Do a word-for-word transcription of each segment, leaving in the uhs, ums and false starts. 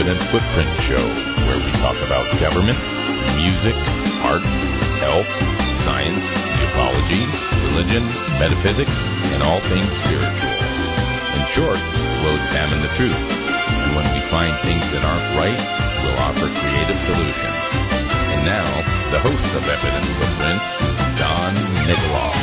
Evidence Footprint Show, where we talk about government, music, art, health, science, ufology, religion, metaphysics, and all things spiritual. In short, we'll examine the truth, and when we find things that aren't right, we'll offer creative solutions. And now, the host of Evidence Footprints, Don Nikoloff.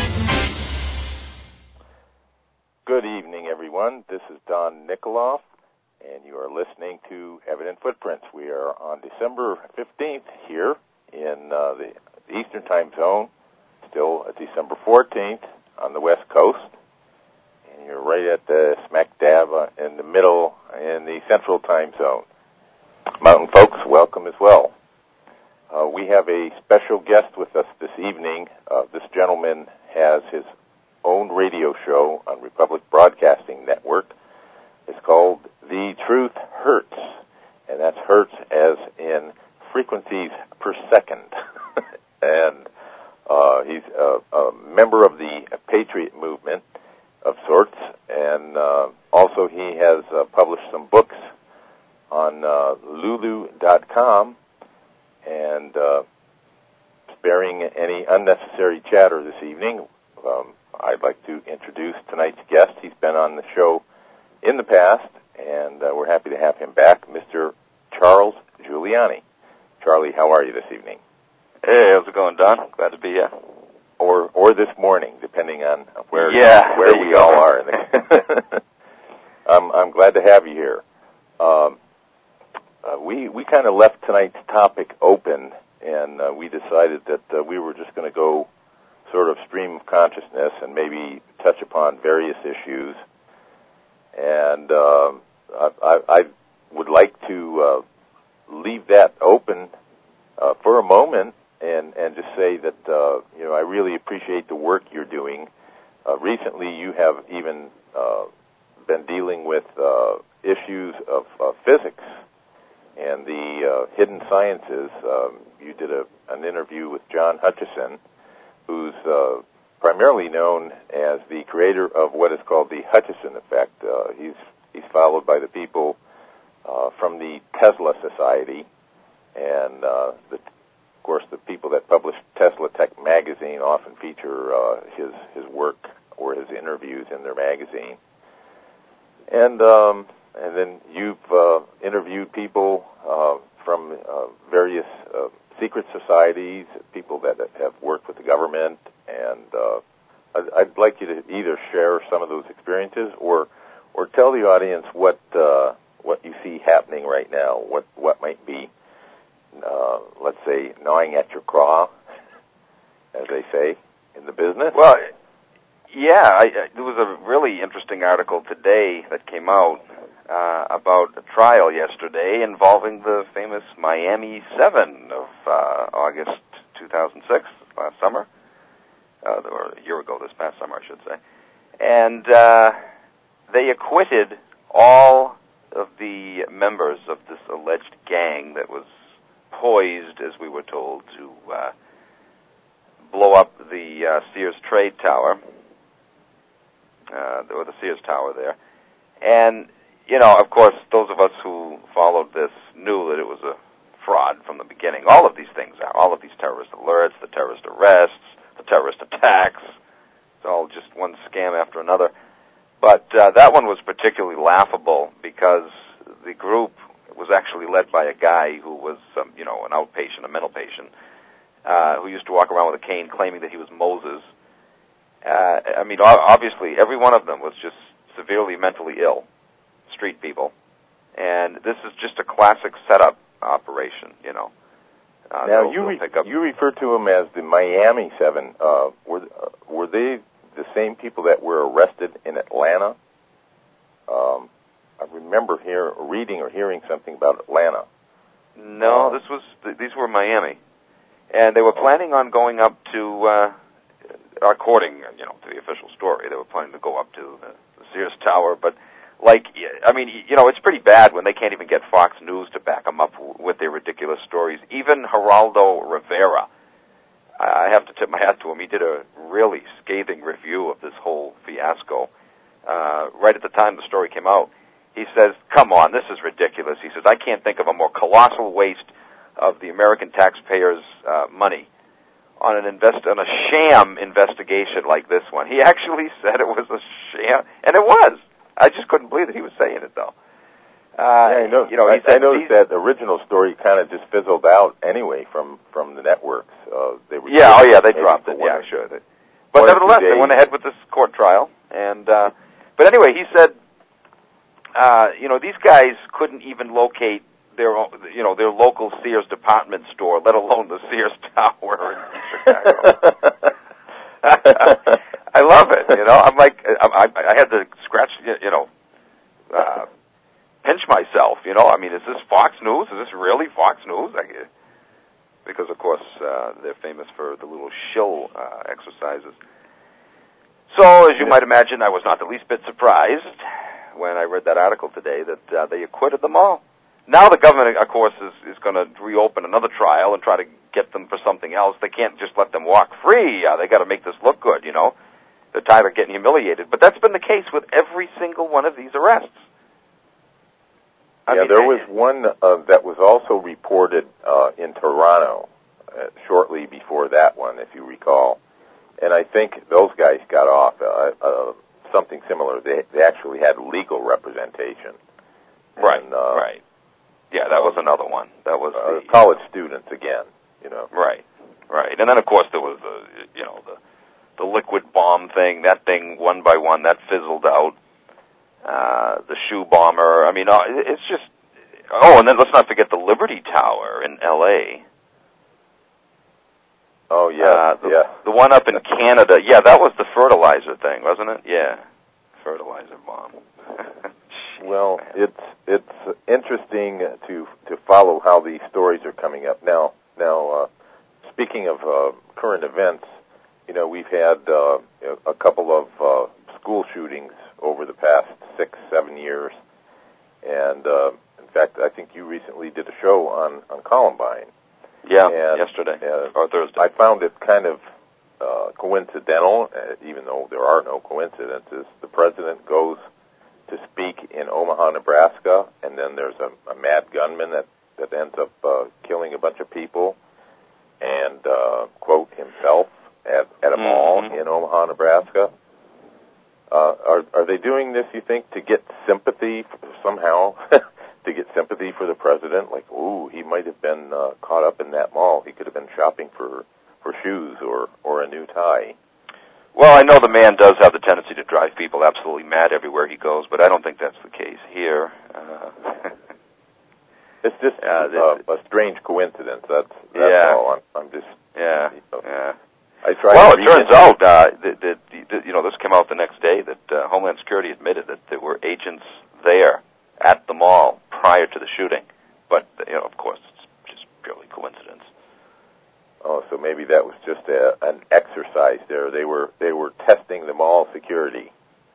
Good evening, everyone. This is Don Nikoloff, and you are listening to Evident Footprints. We are on December fifteenth here in uh, the Eastern Time Zone, still December fourteenth on the West Coast, and you're right at the smack dab in the middle in the Central Time Zone. Mountain folks, welcome as well. Uh, we have a special guest with us this evening. Uh, this gentleman has his own radio show on Republic Broadcasting Network. It's called The Truth Hurts, and that's hertz as in frequencies per second. and uh, he's a, a member of the Patriot movement of sorts, and uh, also he has uh, published some books on uh, Lulu dot com, and uh, sparing any unnecessary chatter this evening, um, I'd like to introduce tonight's guest. He's been on the show in the past, and uh, we're happy to have him back, Mister Charles Giuliani. Charlie, how are you this evening? Hey, how's it going, Don? Glad to be here. Or or this morning, depending on where yeah, where we all are. I'm I'm glad to have you here. Um, uh, we we kind of left tonight's topic open, and uh, we decided that uh, we were just going to go sort of stream of consciousness and maybe touch upon various issues. And uh, I, I, I would like to uh, leave that open uh, for a moment and, and just say that, uh, you know, I really appreciate the work you're doing. Uh, recently you have even uh, been dealing with uh, issues of uh, physics and the uh, hidden sciences. Um, you did a, an interview with John Hutchison, who's uh, primarily known as the creator of what is called the Hutchison effect. Uh, he's he's followed by the people uh, from the Tesla Society, and uh, the, of course the people that publish Tesla Tech magazine often feature uh, his his work or his interviews in their magazine. And um, and then you've uh, interviewed people uh, from uh, various uh, secret societies, people that have worked with the government, and uh, I'd, I'd like you to either share some of those experiences or or tell the audience what uh, what you see happening right now, what what might be, uh, let's say, gnawing at your craw, as they say in the business. Well, yeah, I, I, there was a really interesting article today that came out Uh, about a trial yesterday involving the famous Miami seven of uh, August two thousand six, last summer, uh, or a year ago this past summer, I should say. And uh, they acquitted all of the members of this alleged gang that was poised, as we were told, to uh, blow up the uh, Sears Trade Tower, uh, or the Sears Tower there. And you know, of course, those of us who followed this knew that it was a fraud from the beginning. All of these things are. All of these terrorist alerts, the terrorist arrests, the terrorist attacks. It's all just one scam after another. But uh, that one was particularly laughable because the group was actually led by a guy who was, um, you know, an outpatient, a mental patient, uh, who used to walk around with a cane claiming that he was Moses. Uh, I mean, obviously, every one of them was just severely mentally ill. Street people, and this is just a classic setup operation, you know. Uh, now you re- you refer to them as the Miami Seven. Uh, were uh, were they the same people that were arrested in Atlanta? Um, I remember here reading or hearing something about Atlanta. No, this was th- these were Miami, and they were planning on going up to, uh, according you know to the official story, they were planning to go up to the, the Sears Tower, but. Like, I mean, you know, it's pretty bad when they can't even get Fox News to back them up with their ridiculous stories. Even Geraldo Rivera, I have to tip my hat to him. He did a really scathing review of this whole fiasco. Uh, right at the time the story came out, he says, come on, this is ridiculous. He says, I can't think of a more colossal waste of the American taxpayers' uh, money on an invest on a sham investigation like this one. He actually said it was a sham, and it was. I just couldn't believe that he was saying it, though. Uh, yeah, I know. You know, I, he said I noticed that original story kind of just fizzled out anyway from, from the networks. Uh, they were yeah, oh yeah, they dropped it. Yeah, sure. They, but nevertheless, they went ahead with this court trial, and uh, but anyway, he said, uh, you know, these guys couldn't even locate their, you know, their local Sears department store, let alone the Sears Tower in Chicago. I love it. You know, I'm like, I, I had to scratch, you know, uh, pinch myself. You know, I mean, is this Fox News? Is this really Fox News? I, because of course uh, they're famous for the little shill uh, exercises. So, as you might imagine, I was not the least bit surprised when I read that article today that uh, they acquitted them all. Now the government, of course, is, is going to reopen another trial and try to get them for something else. They can't just let them walk free. Uh, they got to make this look good, you know. They're tired of getting humiliated. But that's been the case with every single one of these arrests. I yeah, mean, there was one uh, that was also reported uh, in Toronto uh, shortly before that one, if you recall. And I think those guys got off uh, uh, something similar. They they actually had legal representation. Right, and, uh, right. Yeah, that was another one. That was uh, the, college students again, you know. Right, right. And then, of course, there was the, you know, the the liquid bomb thing. That thing, one by one, that fizzled out. Uh, the shoe bomber. I mean, uh, it's just... Oh, and then let's not forget the Liberty Tower in L A Oh, yeah, uh, the, yeah. The one up in Canada. Yeah, that was the fertilizer thing, wasn't it? Yeah, fertilizer bomb. Well, it's it's interesting to to follow how these stories are coming up now. Now, uh, speaking of uh, current events, you know, we've had uh, a couple of uh, school shootings over the past six, seven years, and uh, in fact, I think you recently did a show on on Columbine. Yeah, and, yesterday uh, or Thursday. I found it kind of uh, coincidental, uh, even though there are no coincidences. The president goes to speak in Omaha, Nebraska, and then there's a, a mad gunman that, that ends up uh, killing a bunch of people and, uh, quote, himself at, at a mall mm-hmm. in Omaha, Nebraska. Uh, are, are they doing this, you think, to get sympathy somehow, to get sympathy for the president? Like, ooh, he might have been uh, caught up in that mall. He could have been shopping for, for shoes or, or a new tie. Well, I know the man does have the tendency to drive people absolutely mad everywhere he goes, but I don't think that's the case here. Uh, it's just uh, uh, a strange coincidence. That's, that's yeah. all. I'm, I'm just... Yeah, you know, yeah. I try well, to it turns it. out uh, that, that, that, you know, this came out the next day that uh, Homeland Security admitted that there were agents there at the mall prior to the shooting. But, you know, of course, it's just purely coincidence. Oh, so maybe that was just a, an exercise there. They were they were testing the mall security.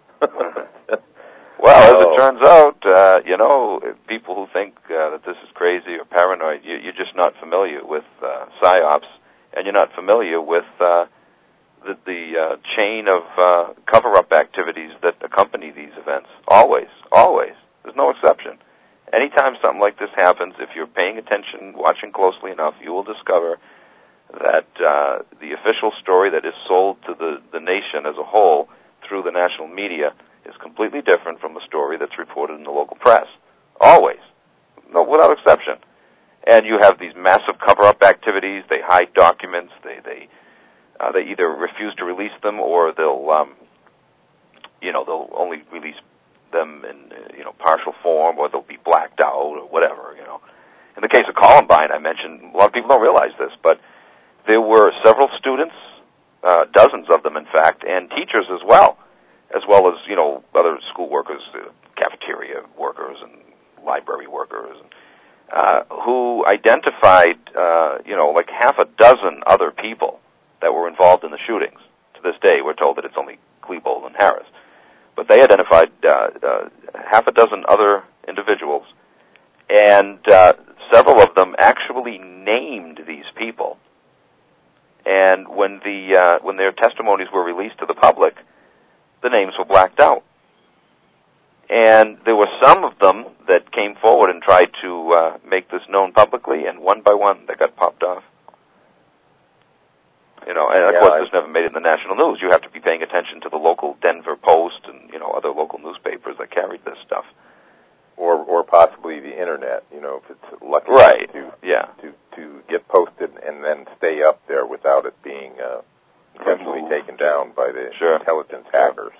Well, as oh. it turns out, uh, you know, people who think uh, that this is crazy or paranoid, you, you're just not familiar with uh, PSYOPs, and you're not familiar with uh, the, the uh, chain of uh, cover-up activities that accompany these events. Always, always. There's no exception. Anytime something like this happens, if you're paying attention, watching closely enough, you will discover that uh, the official story that is sold to the, the nation as a whole through the national media is completely different from the story that's reported in the local press. Always. No, without exception. And you have these massive cover-up activities. They hide documents. They they uh, they either refuse to release them, or they'll um, you know they'll only release them in uh, you know partial form, or they'll be blacked out, or whatever. You know. In the case of Columbine, I mentioned, a lot of people don't realize this, but there were several students, uh, dozens of them, in fact, and teachers as well, as well as you know other school workers, uh, cafeteria workers, and library workers. And, Uh, who identified, uh, you know, like half a dozen other people that were involved in the shootings. To this day, we're told that it's only Klebold and Harris. But they identified uh, uh, half a dozen other individuals, and uh, several of them actually named these people. And when the uh, when their testimonies were released to the public, the names were blacked out. And there were some of them that came forward and tried to uh, make this known publicly, and one by one they got popped off. You know, and of yeah, course I... this never made it in the national news. You have to be paying attention to the local Denver Post and, you know, other local newspapers that carried this stuff. Or, or possibly the internet, you know, if it's lucky right. to, yeah. to, to get posted and then stay up there without it being uh, intentionally taken down by the sure. intelligence hackers.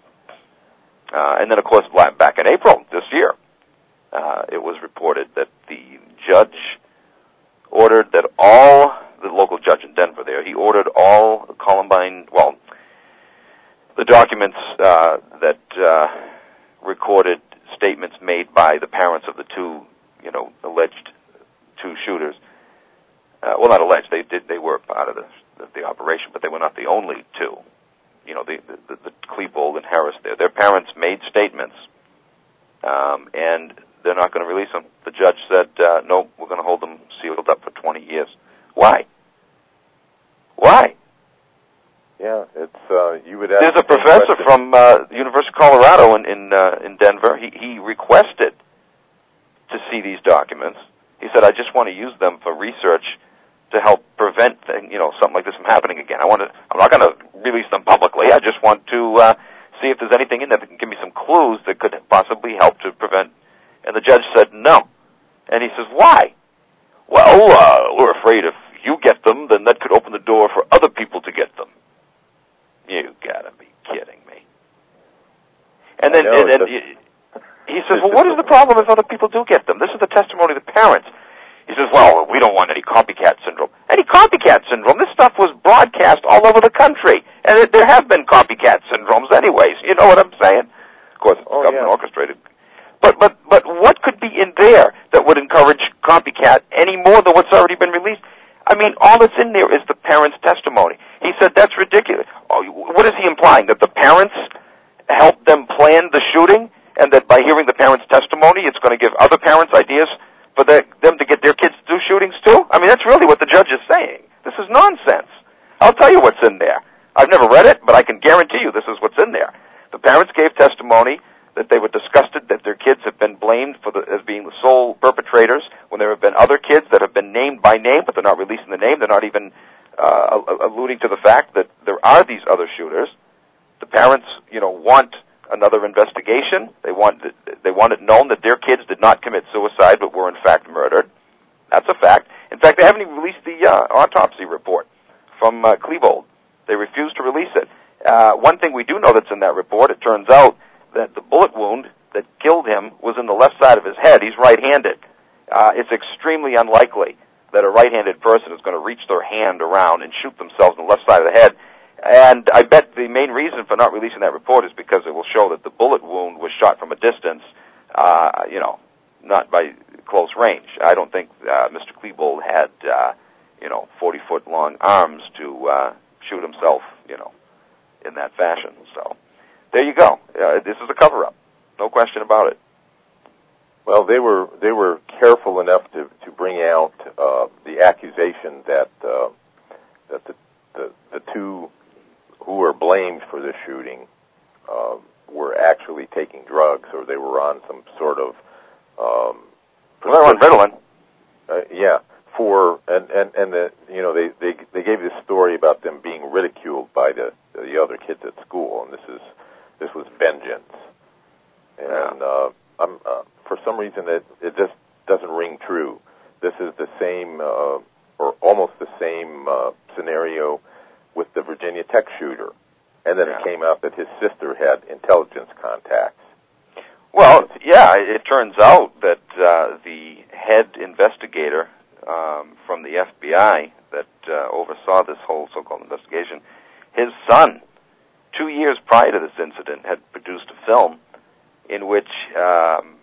Uh, and then, of course, back in April this year, uh, it was reported that the judge ordered that all, the local judge in Denver there, he ordered all Columbine, well, the documents uh, that uh, recorded statements made by the parents of the two, you know, alleged two shooters. Uh, well, not alleged, they did, they were part of the, the, the operation, but they were not the only two. You know, the, the, the Klebold and Harris there. Their parents made statements, um, and they're not going to release them. The judge said, uh, no, we're going to hold them sealed up for twenty years. Why? Why? Yeah, it's, uh, you would have... There's a professor from uh, the University of Colorado in, in, uh, in Denver. He, he requested to see these documents. He said, I just want to use them for research to help prevent, you know, something like this from happening again. I want to, I'm not going to release them publicly. I just want to uh, see if there's anything in there that can give me some clues that could possibly help to prevent. And the judge said no. And he says, why? Well, uh, we're afraid if you get them, then that could open the door for other people to get them. You gotta be kidding me. And then, and, and he says, well, what is the problem if other people do get them? This is the testimony of the parents. He says, well, we don't want any copycat syndrome. Any copycat syndrome? This stuff was broadcast all over the country. And it, there have been copycat syndromes anyways. You know what I'm saying? Of course, it's oh, government yeah. orchestrated. But, but, but what could be in there that would encourage copycat any more than what's already been released? I mean, all that's in there is the parents' testimony. He said, that's ridiculous. Oh, what is he implying? That the parents helped them plan the shooting, and that by hearing the parents' testimony, it's going to give other parents ideas for the, them to get their kids to do shootings too? I mean, that's really what the judge is saying. This is nonsense. I'll tell you what's in there. I've never read it, but I can guarantee you this is what's in there. The parents gave testimony that they were disgusted that their kids have been blamed for the, as being the sole perpetrators when there have been other kids that have been named by name, but they're not releasing the name. They're not even uh, alluding to the fact that there are these other shooters. The parents, you know, want another investigation. They want they want it known that their kids did not commit suicide, but were in fact murdered. That's a fact. In fact, they haven't even released the uh, autopsy report from uh, Klebold. They refused to release it. Uh, one thing we do know that's in that report, it turns out that the bullet wound that killed him was in the left side of his head. He's right-handed. Uh, it's extremely unlikely that a right-handed person is going to reach their hand around and shoot themselves in the left side of the head. And I bet the main reason for not releasing that report is because it will show that the bullet wound was shot from a distance, uh, you know, not by close range. I don't think uh, Mister Klebold had, uh, you know, forty-foot-long arms to uh, shoot himself, you know, in that fashion. So there you go. Uh, this is a cover-up. No question about it. Well, they were they were careful enough to to bring out uh, the accusation that uh, that the, the the two who were blamed for the shooting uh, were actually taking drugs, or they were on some sort of um, well, they're on Ritalin. Uh, yeah, for and and and the you know they they they gave this story about them being ridiculed by the the other kids at school, and this is this was vengeance, and yeah. uh, I'm uh, for some reason it it just doesn't ring true. This is the same uh, or almost the same uh, scenario with the Virginia Tech shooter, and then yeah. it came out that his sister had intelligence contacts. Well, yeah, it turns out that uh, the head investigator um, from the F B I that uh, oversaw this whole so-called investigation, his son, two years prior to this incident, had produced a film in which um,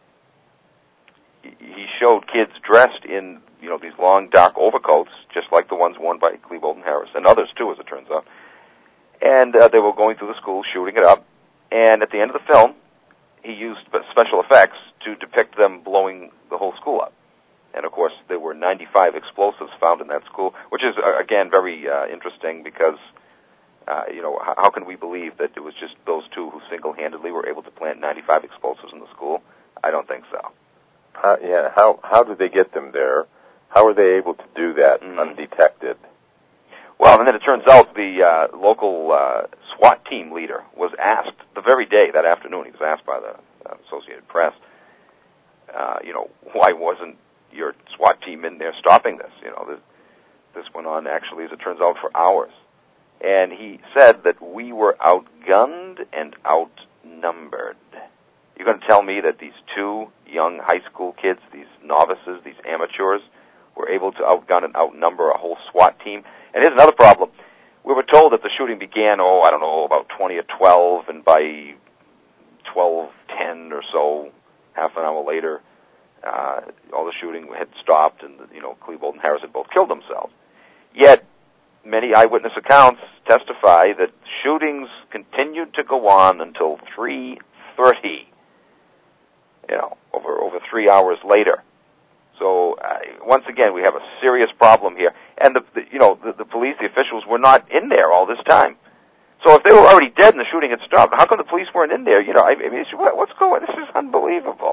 he showed kids dressed in, you know, these long, dark overcoats, just like the ones worn by Klebold and Harris, and others, too, as it turns out. And uh, they were going through the school, shooting it up, and at the end of the film, he used special effects to depict them blowing the whole school up. And, of course, there were ninety-five explosives found in that school, which is, uh, again, very uh, interesting because, uh, you know, how, how can we believe that it was just those two who single single-handedly were able to plant ninety-five explosives in the school? I don't think so. How, yeah, how how did they get them there? How were they able to do that mm. undetected? Well, and then it turns out the uh, local uh, SWAT team leader was asked the very day, that afternoon, he was asked by the uh, Associated Press, uh, you know, why wasn't your SWAT team in there stopping this? You know, this, this went on actually, as it turns out, for hours. And he said that we were outgunned and outnumbered. You're going to tell me that these two young high school kids, these novices, these amateurs, were able to outgun and outnumber a whole SWAT team? And here's another problem. We were told that the shooting began, oh, I don't know, about twenty or twelve, and by twelve ten or so, half an hour later, uh, all the shooting had stopped, and, you know, Klebold and Harris had both killed themselves. Yet, many eyewitness accounts testify that shootings continued to go on until three thirty, you know, over, over three hours later. So, uh, once again, we have a serious problem here. And, the, the you know, the, the police, the officials, were not in there all this time. So if they were already dead and the shooting had stopped, how come the police weren't in there? You know, I, I mean, what's going on? This is unbelievable.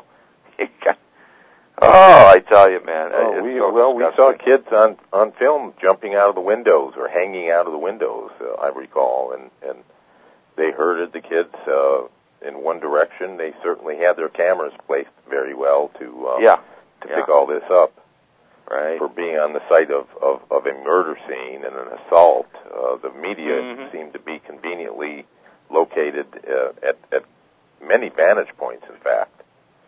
Oh, I tell you, man. Oh, we, so well, disgusting. We saw kids on, on film jumping out of the windows or hanging out of the windows, uh, I recall, and, and they herded the kids uh, in one direction. They certainly had their cameras placed very well to... Uh, yeah. to yeah. pick all this up, right? For being on the site of, of, of a murder scene and an assault. Uh, the media mm-hmm. seemed to be conveniently located uh, at, at many vantage points, in fact.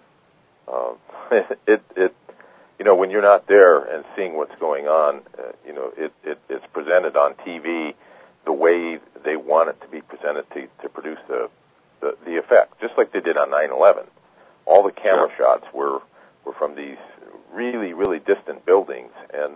Uh, it, it, you know, when you're not there and seeing what's going on, uh, you know, it, it, it's presented on T V the way they want it to be presented to, to produce the, the, the effect, just like they did on nine eleven. All the camera sure. shots were were from these really, really distant buildings, and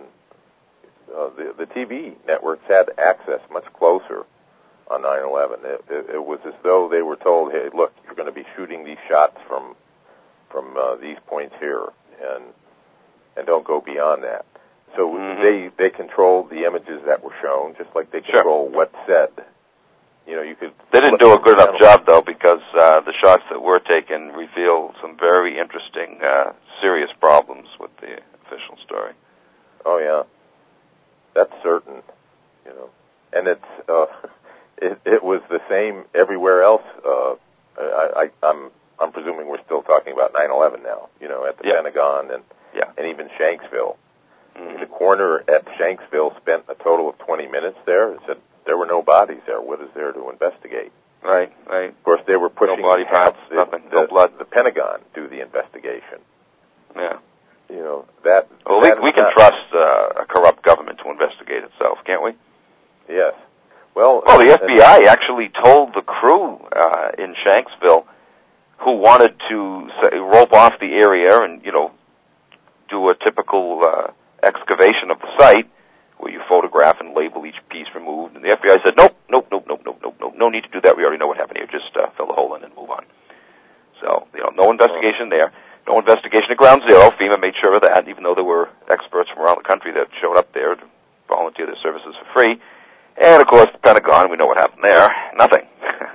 uh, the, the T V networks had access much closer on nine eleven. It, it, it was as though they were told, hey, look, you're going to be shooting these shots from from uh, these points here, and and don't go beyond that. So mm-hmm. they, they controlled the images that were shown, just like they control sure. what's said. You know, you could. They didn't do a good enough job, though, because uh, the shots that were taken reveal some very interesting, uh, serious problems with the official story. Oh yeah, that's certain. You know, and it's uh, it, it was the same everywhere else. Uh, I, I, I'm I'm presuming we're still talking about nine eleven now. You know, at the yeah. Pentagon and yeah. and even Shanksville. Mm-hmm. The coroner at Shanksville spent a total of twenty minutes there and said, there were no bodies there. What is there to investigate? Right, right. Of course, they were pushing no body parts, the, nothing, the, no blood. The Pentagon do the investigation. Yeah. You know, that... Well, that we, we can not, trust uh, a corrupt government to investigate itself, can't we? Yes. Well... Well, the F B I actually told the crew uh, in Shanksville who wanted to say, rope off the area and, you know, do a typical uh, excavation of the site, where you photograph and label each piece removed. And the F B I said, nope, nope, nope, nope, nope, nope, nope, no need to do that. We already know what happened here. Just uh, fill the hole in and move on. So, you know, no investigation there. No investigation at Ground Zero. FEMA made sure of that, even though there were experts from around the country that showed up there to volunteer their services for free. And, of course, the Pentagon, we know what happened there. Nothing.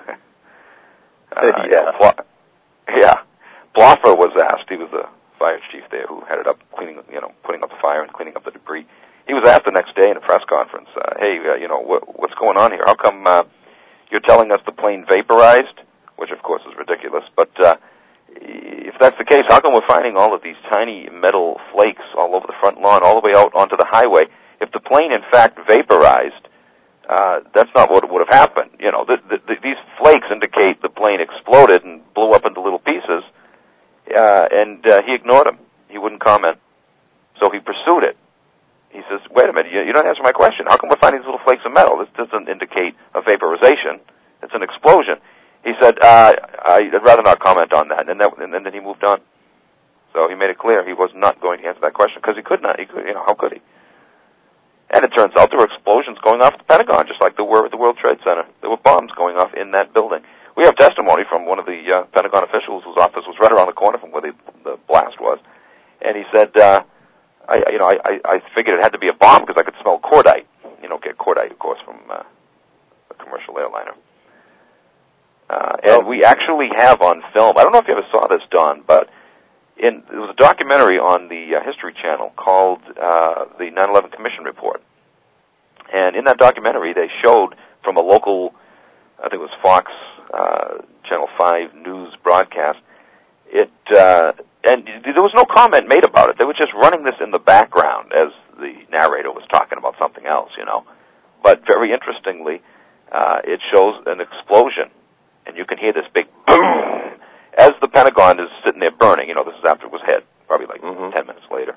uh, yeah. You know, Pl- yeah. Bloffer was asked. He was the fire chief there who headed up cleaning, you know, putting up the fire and cleaning up the debris. He was asked the next day in a press conference, uh, hey, uh, you know, what, what's going on here? How come uh, you're telling us the plane vaporized? Which, of course, is ridiculous. But uh, if that's the case, how come we're finding all of these tiny metal flakes all over the front lawn, all the way out onto the highway? If the plane, in fact, vaporized, uh, that's not what would have happened. You know, the, the, the, these flakes indicate the plane exploded and blew up into little pieces, uh, and uh, he ignored them. He wouldn't comment. So he pursued it. He says, wait a minute, you, you don't answer my question. How come we're finding these little flakes of metal? This doesn't indicate a vaporization. It's an explosion. He said, uh, I'd rather not comment on that. And, that, and then he moved on. So he made it clear he was not going to answer that question because he could not. He could, you know, how could he? And it turns out there were explosions going off at the Pentagon, just like there were at the World Trade Center. There were bombs going off in that building. We have testimony from one of the uh, Pentagon officials whose office was right around the corner from where the, the blast was. And he said, uh, I, you know, I, I figured it had to be a bomb because I could smell cordite. You know, get cordite, of course, from uh, a commercial airliner. Uh, and we actually have on film, I don't know if you ever saw this, Don, but in, there was a documentary on the uh, History Channel called uh, the nine eleven Commission Report. And in that documentary, they showed from a local, I think it was Fox uh, Channel five news broadcast, it, uh, and there was no comment made about it. They were just running this in the background as the narrator was talking about something else, you know. But very interestingly, uh, it shows an explosion, and you can hear this big boom as the Pentagon is sitting there burning. You know, this is after it was hit, probably like mm-hmm. ten minutes later.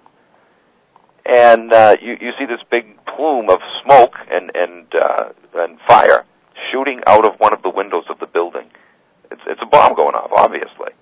And uh, you, you see this big plume of smoke and and uh, and fire shooting out of one of the windows of the building. It's it's a bomb going off, obviously.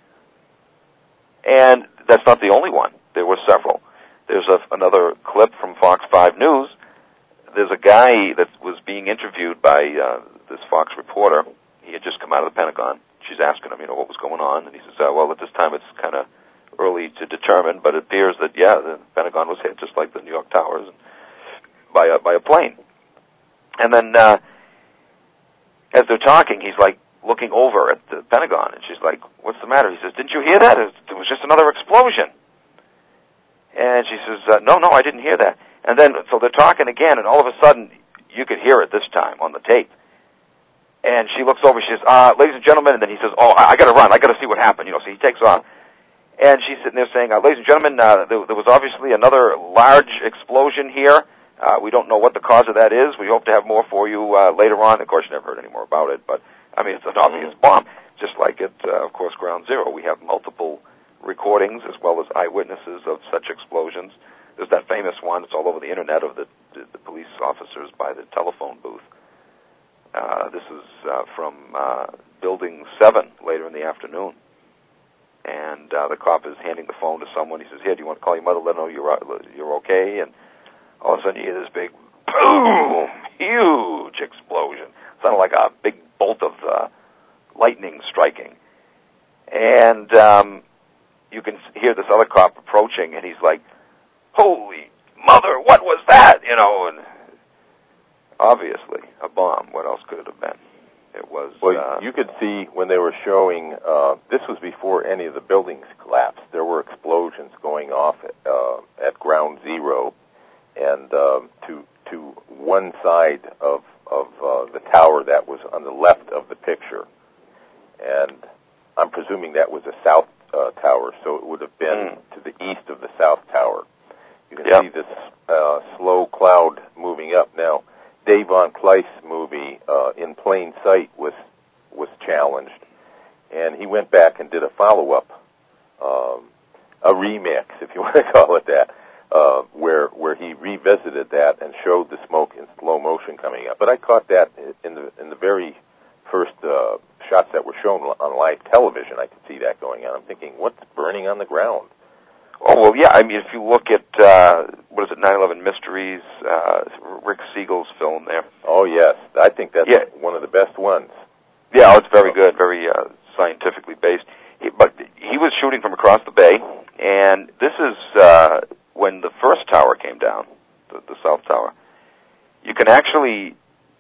And that's not the only one. There were several. There's a, another clip from Fox five News. There's a guy that was being interviewed by uh, this Fox reporter. He had just come out of the Pentagon. She's asking him, you know, what was going on, and he says, uh, well, at this time it's kind of early to determine, but it appears that, yeah, the Pentagon was hit just like the New York Towers by a, by a plane. And then uh, as they're talking, he's like looking over at the Pentagon, and she's like, what's the matter? He says, didn't you hear that? It was just another explosion. And she says, uh, no, no, I didn't hear that. And then, so they're talking again, and all of a sudden, you could hear it this time on the tape. And she looks over, she says, uh, ladies and gentlemen, and then he says, oh, I, I gotta run, I gotta see what happened, you know, so he takes off. And she's sitting there saying, uh, ladies and gentlemen, uh, there, there was obviously another large explosion here. Uh, we don't know what the cause of that is. We hope to have more for you uh, later on. Of course, you never heard any more about it, but, I mean, it's an obvious bomb. Just like at, uh, of course, Ground Zero. We have multiple recordings as well as eyewitnesses of such explosions. There's that famous one, it's all over the internet, of the, the, the police officers by the telephone booth. Uh, this is uh, from uh, Building seven later in the afternoon. And uh, the cop is handing the phone to someone. He says, here, do you want to call your mother, let her know you're, you're okay? And all of a sudden you hear this big boom, huge explosion. Sounded like a big bolt of uh, lightning striking. And um, you can hear this other cop approaching, and he's like, holy mother, what was that? You know, and obviously a bomb. What else could it have been? It was. Well, uh, you could see when they were showing. Uh, this was before any of the buildings collapsed. There were explosions going off at, uh, at Ground Zero, and uh, to to one side of of uh, the tower that was on the left of the picture, and I'm presuming that was a south uh, tower, so it would have been mm. to the east of the south tower. You can yep. see this uh, slow cloud moving up. Now, Dave Von Kleist's movie, uh, In Plain Sight, was was challenged, and he went back and did a follow-up, um, a remix, if you want to call it that, uh, where where he revisited that and showed the smoke in slow motion coming up. But I caught that in the in the very first uh, shots that were shown on live television. I could see that going on. I'm thinking, what's burning on the ground? Oh, well, yeah, I mean, if you look at, uh, what is it, nine eleven Mysteries, uh, Rick Siegel's film there. Oh, yes. I think that's yeah. one of the best ones. Yeah, it's very good, very uh, scientifically based. He, but he was shooting from across the bay, and this is uh, when the first tower came down, the, the South Tower. You can actually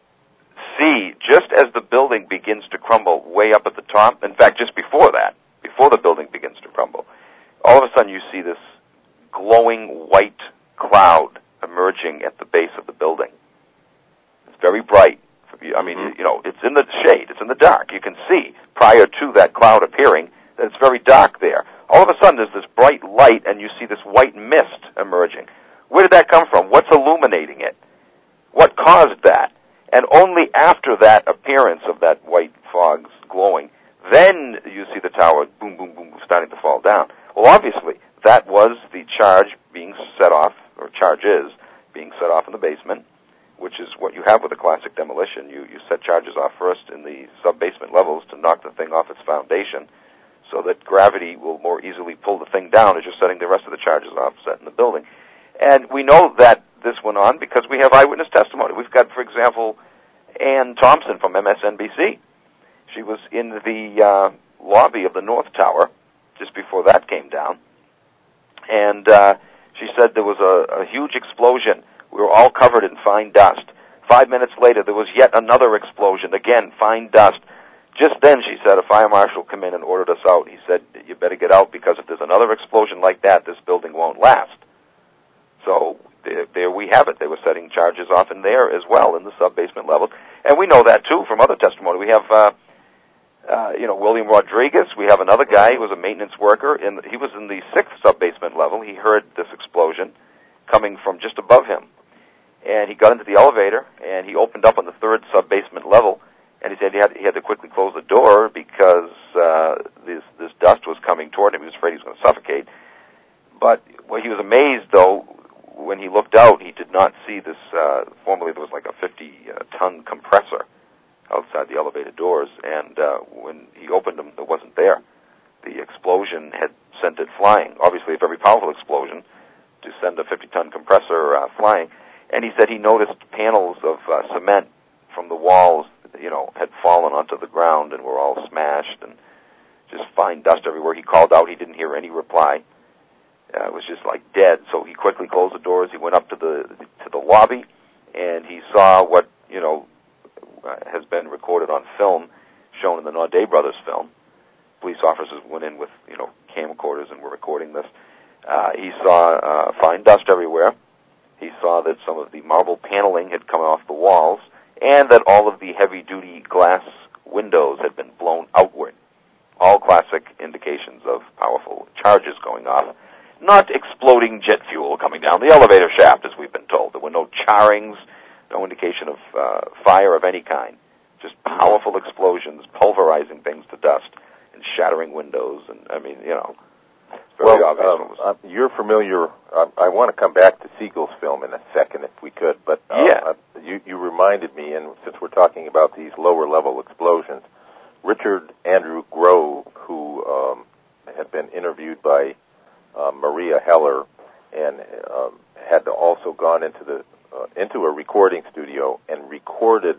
see, just as the building begins to crumble way up at the top, in fact, just before that, before the building begins to crumble, all of a sudden you see this glowing white cloud emerging at the base of the building. It's very bright. I mean, mm-hmm. you know, it's in the shade, it's in the dark. You can see, prior to that cloud appearing, that it's very dark there. All of a sudden there's this bright light and you see this white mist emerging. Where did that come from? What's illuminating it? What caused that? And only after that appearance of that white fog glowing, then you see the tower boom, boom, boom, starting to fall down. Well, obviously, that was the charge being set off, or charges being set off in the basement, which is what you have with a classic demolition. You, you set charges off first in the sub-basement levels to knock the thing off its foundation so that gravity will more easily pull the thing down as you're setting the rest of the charges off set in the building. And we know that this went on because we have eyewitness testimony. We've got, for example, Ann Thompson from M S N B C. She was in the uh, lobby of the North Tower just before that came down, and uh, she said there was a, a huge explosion. We were all covered in fine dust. Five minutes later, there was yet another explosion. Again, fine dust. just then, she said, a fire marshal came in and ordered us out. He said, you better get out because if there's another explosion like that, this building won't last. So there, there we have it. They were setting charges off in there as well, in the sub-basement level. And we know that, too, from other testimony. We have, uh, uh, you know, William Rodriguez. We have another guy who was a maintenance worker. In, he was in the sixth sub-basement level. He heard this explosion coming from just above him. And he got into the elevator, and he opened up on the third sub-basement level, and he said he had, he had to quickly close the door because uh, this, this dust was coming toward him. He was afraid he was going to suffocate. But well, he was amazed, though, when he looked out, he did not see this. Uh, formerly, there was like a fifty-ton compressor outside the elevator doors, and uh, when he opened them, it wasn't there. The explosion had sent it flying. Obviously, a very powerful explosion to send a fifty-ton compressor uh, flying. And he said he noticed panels of uh, cement from the walls, you know, had fallen onto the ground and were all smashed, and just fine dust everywhere. He called out. He didn't hear any reply. Uh, it was just like dead. So he quickly closed the doors. He went up to the to the lobby, and he saw what you know uh, has been recorded on film, shown in the Naudet Brothers film. Police officers went in with you know camcorders and were recording this. Uh, he saw uh, fine dust everywhere. He saw that some of the marble paneling had come off the walls, and that all of the heavy-duty glass windows had been blown outward. All classic indications of powerful charges going off. Not exploding jet fuel coming down the elevator shaft, as we've been told. There were no charrings, no indication of uh, fire of any kind. Just powerful explosions, pulverizing things to dust, and shattering windows, and, I mean, you know... Well, um, uh, you're familiar. Uh, I want to come back to Siegel's film in a second, if we could. But uh, yeah. uh, you, you reminded me, and since we're talking about these lower-level explosions, Richard Andrew Grove, who um, had been interviewed by uh, Maria Heller, and um, had also gone into the uh, into a recording studio and recorded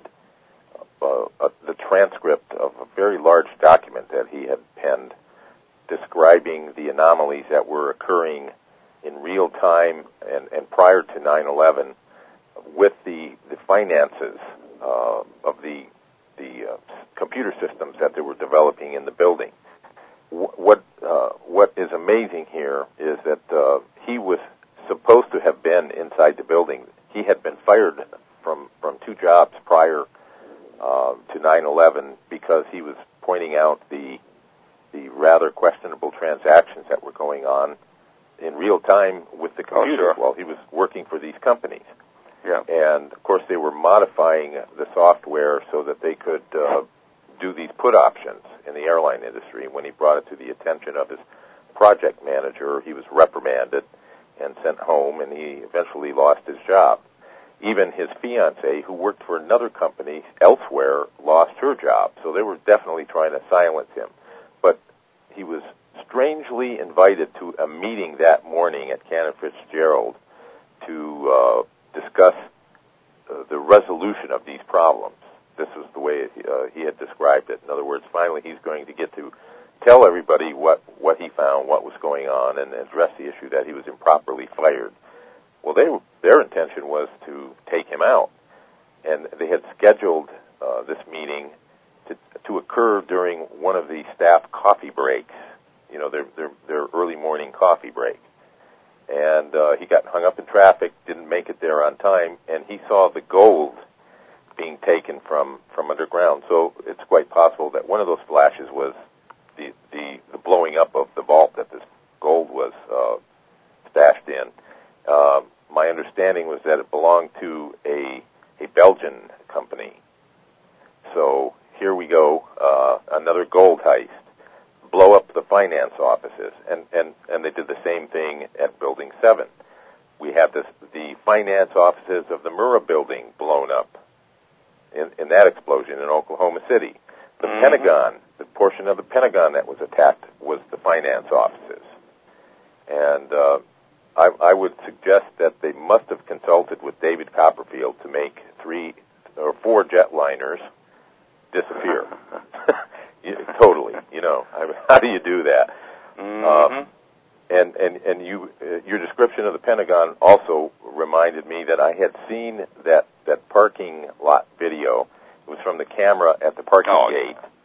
uh, uh, the transcript of a very large document that he had penned, describing the anomalies that were occurring in real time and, and prior to nine eleven with the, the finances uh, of the the uh, computer systems that they were developing in the building. What uh, what is amazing here is that uh, he was supposed to have been inside the building. He had been fired from, from two jobs prior uh, to nine eleven because he was pointing out the the rather questionable transactions that were going on in real time with the computer oh, sure. while he was working for these companies. Yeah. And, of course, they were modifying the software so that they could uh, do these put options in the airline industry. When he brought it to the attention of his project manager, he was reprimanded and sent home, and he eventually lost his job. Even his fiancée, who worked for another company elsewhere, lost her job. So they were definitely trying to silence him. But he was strangely invited to a meeting that morning at Cantor Fitzgerald to uh, discuss uh, the resolution of these problems. This was the way uh, he had described it. In other words, finally he's going to get to tell everybody what, what he found, what was going on, and address the issue that he was improperly fired. Well, they their intention was to take him out, and they had scheduled uh, this meeting to, to occur during one of the staff coffee breaks, you know, their their, their early morning coffee break. And uh, he got hung up in traffic, didn't make it there on time, and he saw the gold being taken from, from underground. So it's quite possible that one of those flashes was the the, the blowing up of the vault that this gold was uh, stashed in. Uh, my understanding was that it belonged to a a Belgian company. So here we go, uh, another gold heist. Blow up the finance offices, and, and, and they did the same thing at Building seven. We had this, the finance offices of the Murrah building blown up in, in that explosion in Oklahoma City. The mm-hmm. Pentagon, the portion of the Pentagon that was attacked was the finance offices. And uh, I, I would suggest that they must have consulted with David Copperfield to make three or four jetliners disappear. Totally, you know. I mean, how do you do that? Mm-hmm. Um, and and and you, uh, your description of the Pentagon also reminded me that I had seen that that parking lot video. It was from the camera at the parking oh, gate,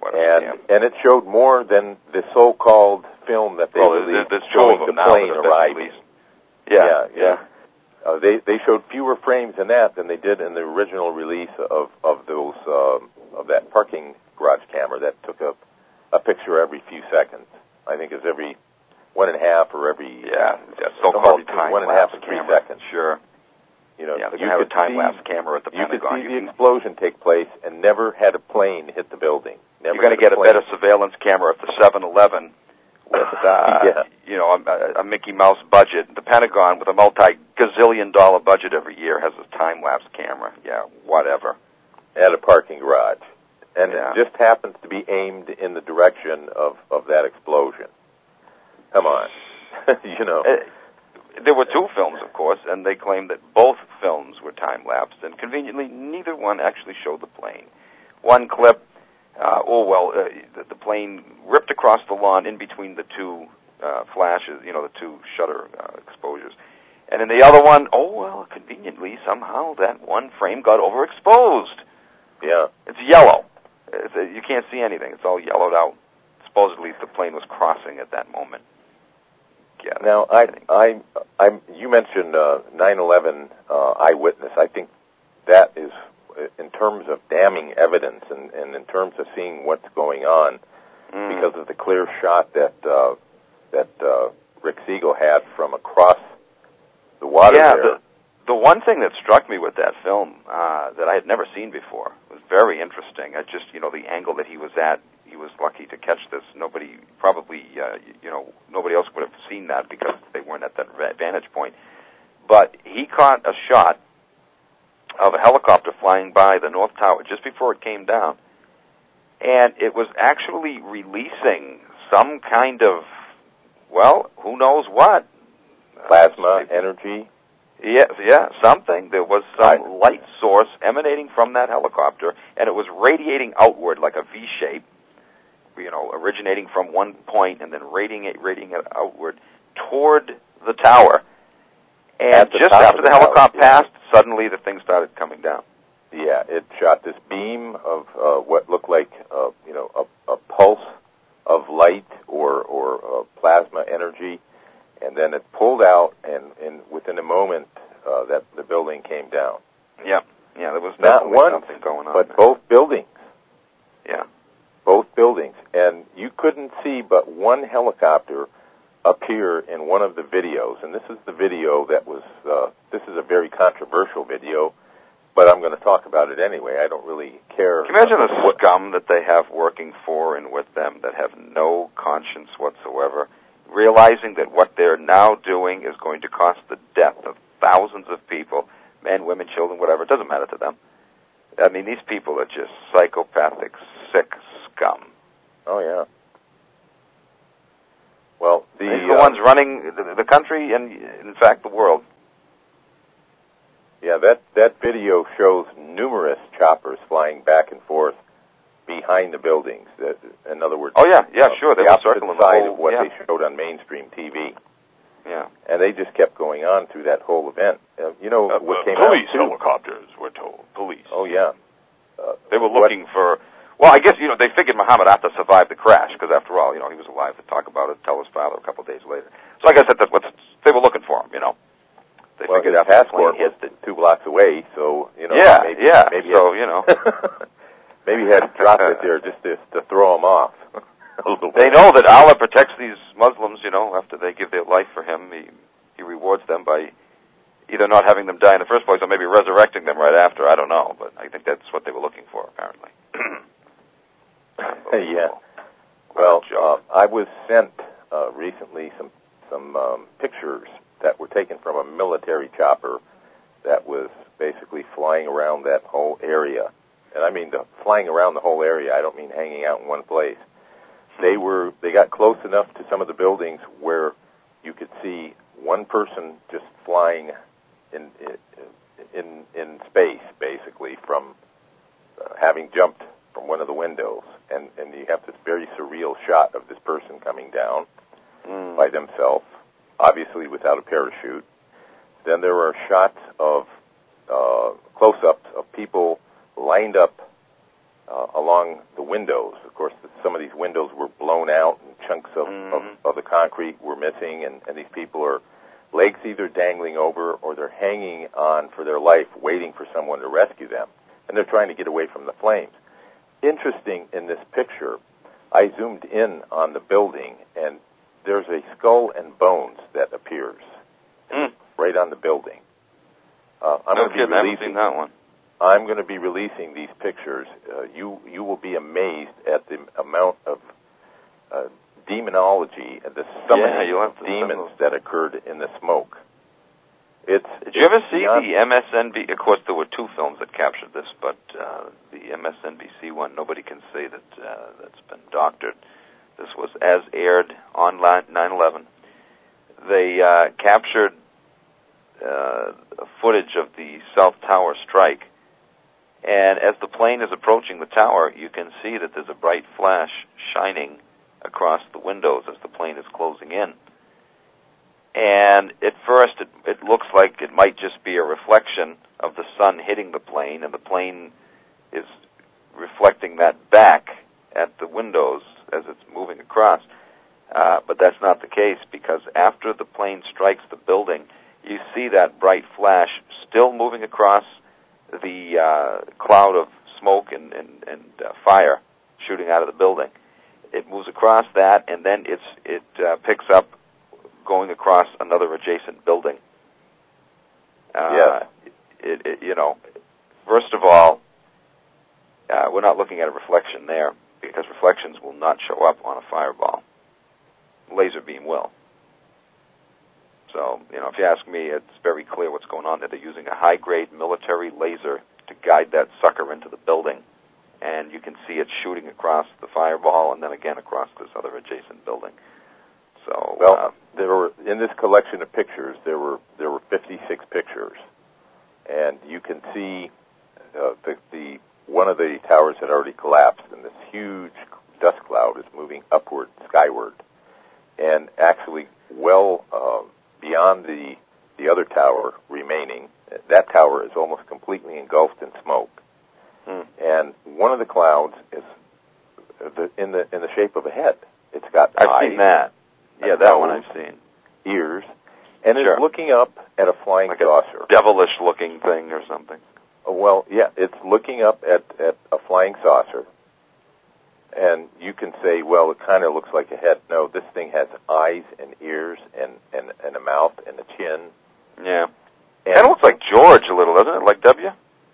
What a and scam. and it showed more than the so-called film that they well, released there's, there's showing two of the them plane now that have been arriving. released. Yeah, yeah. yeah. Uh, they they showed fewer frames in that than they did in the original release of of those um, of that parking garage camera that took a a picture every few seconds. I think it's every one and a half or every yeah, that so-called time one and a half lapse and three camera. seconds. Sure. You know, Yeah, they're you gonna have could a time see, lapse camera at the you Pentagon. could see You the can, explosion take place and never had a plane hit the building. Never you're going to hit get a plane. better surveillance camera at the seven eleven with, uh, yeah. you know, a, a Mickey Mouse budget. The Pentagon, with a multi-gazillion dollar budget every year, has a time-lapse camera. Yeah, whatever. At a parking garage. And yeah. it just happens to be aimed in the direction of, of that explosion. Come on. you know. Uh, there were two films, of course, and they claimed that both films were time-lapsed, and conveniently, neither one actually showed the plane. One clip, uh, oh, well, uh, the, the plane ripped across the lawn in between the two uh, flashes, you know, the two shutter uh, exposures. And in the other one, oh, well, conveniently, somehow that one frame got overexposed. Yeah. It's yellow. It's, uh, you can't see anything. It's all yellowed out. Supposedly, the plane was crossing at that moment. Yeah, now, I, I, I, you mentioned uh, nine eleven uh, eyewitness. I think that is, in terms of damning evidence and, and in terms of seeing what's going on, mm. because of the clear shot that uh, that uh, Rick Siegel had from across the water yeah, there. The, the one thing that struck me with that film uh, that I had never seen before was very interesting. I just, you know, the angle that he was at, he was lucky to catch this. Nobody, probably, uh, you know, nobody else would have seen that because they weren't at that vantage point. But he caught a shot of a helicopter flying by the North Tower just before it came down, and it was actually releasing some kind of, well, who knows what. Plasma, uh, energy? Yes, yeah, something. There was some light source emanating from that helicopter, and it was radiating outward like a V shape, you know, originating from one point and then radiating it, radiating it outward toward the tower. And the just top after of the, the helicopter tower, passed, yeah. suddenly the thing started coming down. Yeah, it shot this beam of uh, what looked like, uh, you know, a, a pulse of light or, or uh, plasma energy, and then it pulled out, and, and within a moment, uh, that the building came down. Yeah, yeah, there was not one, something going on but there. both buildings. Yeah, both buildings, and you couldn't see but one helicopter appear in one of the videos, and this is the video that was. Uh, this is a very controversial video, but I'm going to talk about it anyway. I don't really care. Can you imagine the scum that they have working for and with them that have no conscience whatsoever, realizing that what they're now doing is going to cost the death of thousands of people, men, women, children, whatever. It doesn't matter to them. I mean, these people are just psychopathic, sick scum. Oh, yeah. Well, the, These are the uh, ones running the, the country and, in fact, the world. Yeah, that, that video shows numerous choppers flying back and forth behind the buildings. That, in other words, oh yeah, yeah, uh, sure. They the were opposite circling the side whole, of what yeah. they showed on mainstream T V. Yeah, and they just kept going on through that whole event. Uh, you know uh, what uh, came police out too? helicopters, we're told. Police. Oh yeah, uh, they were looking what, for. Well, I guess you know they figured Muhammad Atta survived the crash because, after all, you know he was alive to talk about it, tell his father a couple of days later. So I guess that, that's what they were looking for him. You know, they well, figured his after the passport plane was hit two blocks away, so you know. Yeah, maybe, yeah. Maybe so had, you know, maybe he had dropped it there just to, to throw him off. They know that Allah protects these Muslims. You know, after they give their life for Him, He He rewards them by either not having them die in the first place or maybe resurrecting them right after. I don't know, but I think that's what they were looking for, apparently. Yeah. Well, uh, I was sent uh, recently some some um, pictures that were taken from a military chopper that was basically flying around that whole area. And I mean the flying around the whole area. I don't mean hanging out in one place. They were they got close enough to some of the buildings where you could see one person just flying in in in space, basically, from uh, having jumped from one of the windows, and and you have this very surreal shot of this person coming down mm. by themselves, obviously without a parachute. Then there are shots of uh, close-ups of people lined up uh, along the the windows. Of course, some of these windows were blown out, and chunks of, mm-hmm. of, of the concrete were missing, and, and these people are legs either dangling over or they're hanging on for their life, waiting for someone to rescue them, and they're trying to get away from the flames. Interesting in this picture, I zoomed in on the building, and there's a skull and bones that appears mm. right on the building. Uh, I'm no going to kidding, be I haven't releasing seen that one. I'm going to be releasing these pictures. Uh, you you will be amazed at the amount of uh, demonology and the summoning yeah, of demons that occurred in the smoke. It's, Did you ever see the M S N B C? Of course, there were two films that captured this, but uh, the M S N B C one, nobody can say that uh, that's been doctored. This was as aired on nine eleven. They uh, captured uh, footage of the South Tower strike. And as the plane is approaching the tower, you can see that there's a bright flash shining across the windows as the plane is closing in. And at first, it, it looks like it might just be a reflection of the sun hitting the plane, and the plane is reflecting that back at the windows as it's moving across. Uh, but that's not the case, because after the plane strikes the building, you see that bright flash still moving across the uh, cloud of smoke and, and, and uh, fire shooting out of the building. It moves across that, and then it's it uh, picks up going across another adjacent building. Uh, yeah. It, it, you know, first of all, uh, we're not looking at a reflection there, because reflections will not show up on a fireball. Laser beam will. So, you know, if you ask me, it's very clear what's going on there. They're using a high-grade military laser to guide that sucker into the building, and you can see it shooting across the fireball and then again across this other adjacent building. So, well, uh, there were in this collection of pictures, there were there were fifty-six pictures, and you can see uh, the, the one of the towers had already collapsed, and this huge dust cloud is moving upward, skyward, and actually well. Uh, Beyond the the other tower remaining, that tower is almost completely engulfed in smoke, hmm. and one of the clouds is the, in the in the shape of a head. It's got I've eyes, seen that. Yeah, that one I've seen. Ears, and sure. it's looking up at a flying like saucer, a devilish-looking thing or something. Oh, well, yeah, it's looking up at at a flying saucer. And you can say, well, it kind of looks like a head. No, this thing has eyes and ears and, and, and a mouth and a chin. Yeah. And kind of looks like George a little, doesn't it? Like W?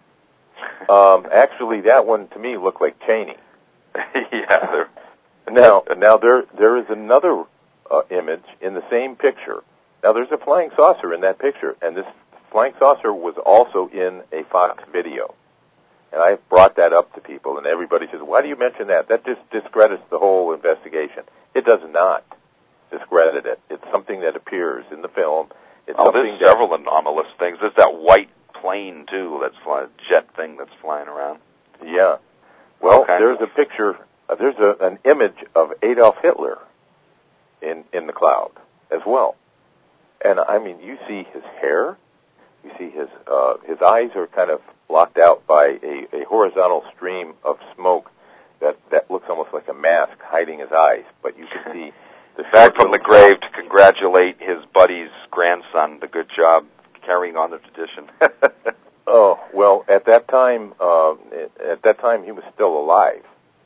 um, actually, that one to me looked like Cheney. yeah. Now, now there there is another uh, image in the same picture. Now, there's a flying saucer in that picture, and this flying saucer was also in a Fox video. And I brought that up to people, and everybody says, why do you mention that? That just discredits the whole investigation. It does not discredit it. It's something that appears in the film. It's oh, something there's that, several anomalous things. There's that white plane, too, that's flying, jet thing that's flying around. Yeah. Well, okay. there's a picture, uh, there's a, an image of Adolf Hitler in, in the cloud as well. And, I mean, you see his hair. You see his uh, his eyes are kind of blocked out by a, a horizontal stream of smoke that, that looks almost like a mask hiding his eyes. But you can see the back from the grave to congratulate his buddy's grandson. The good job carrying on the tradition. Oh well, at that time, uh, at that time he was still alive.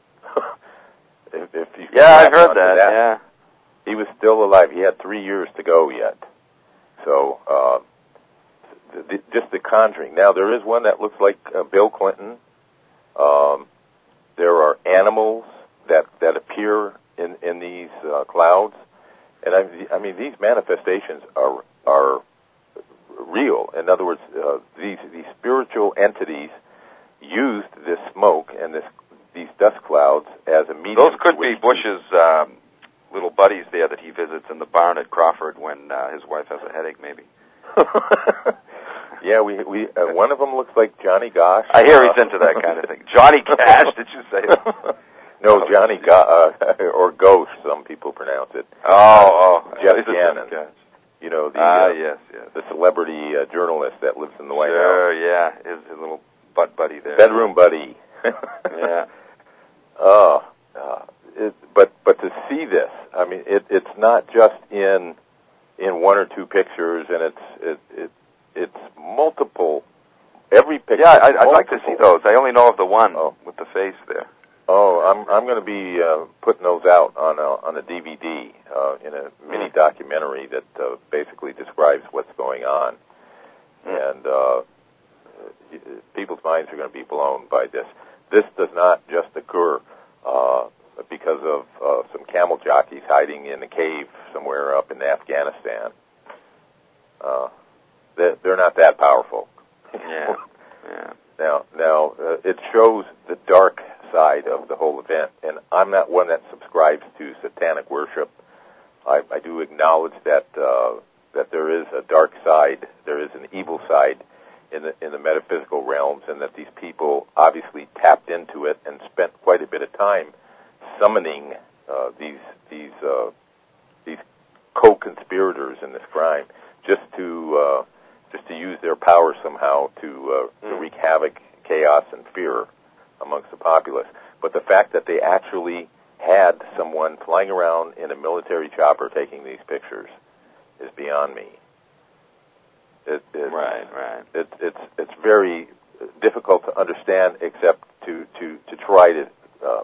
if, if you yeah, I've heard that, that. Yeah, he was still alive. He had three years to go yet. So. Uh, The, just the conjuring. Now, there is one that looks like uh, Bill Clinton. Um, there are animals that, that appear in, in these uh, clouds. And I, I mean, these manifestations are are real. In other words, uh, these these spiritual entities used this smoke and this these dust clouds as a medium. Those could be Bush's um, little buddies there that he visits in the barn at Crawford when uh, his wife has a headache, maybe. Yeah, we we uh, one of them looks like Johnny Gosh. I hear he's into that kind of thing. Johnny Cash, did you say that? No, Johnny Go- uh, or Ghost, some people pronounce it. Oh, oh, Jeff Gannon. You know the ah, uh, yes, yes, the celebrity uh, journalist that lives in the White sure, House. yeah, his, his little butt buddy there. Bedroom buddy. Yeah. Uh, uh, it, but but to see this, I mean, it, it's not just in in one or two pictures, and it's it, it it's multiple. Every picture. Yeah, I, I'd like to see those. I only know of the one oh. with the face there. Oh, I'm I'm going to be uh, putting those out on a on a D V D uh, in a mini mm. documentary that uh, basically describes what's going on, mm. and uh, people's minds are going to be blown by this. This does not just occur uh, because of uh, some camel jockeys hiding in a cave somewhere up in Afghanistan. Uh, they're, they're not that powerful. Yeah. yeah. Now, now uh, it shows the dark side of the whole event, and I'm not one that subscribes to satanic worship. I, I do acknowledge that uh, that there is a dark side, there is an evil side in the in the metaphysical realms, and that these people obviously tapped into it and spent quite a bit of time summoning uh, these these uh, these co-conspirators in this crime just to uh, just to use their power somehow to, uh, to wreak havoc, chaos, and fear amongst the populace. But the fact that they actually had someone flying around in a military chopper taking these pictures is beyond me. It, it, right, right. It, it's it's very difficult to understand, except to to to try to uh,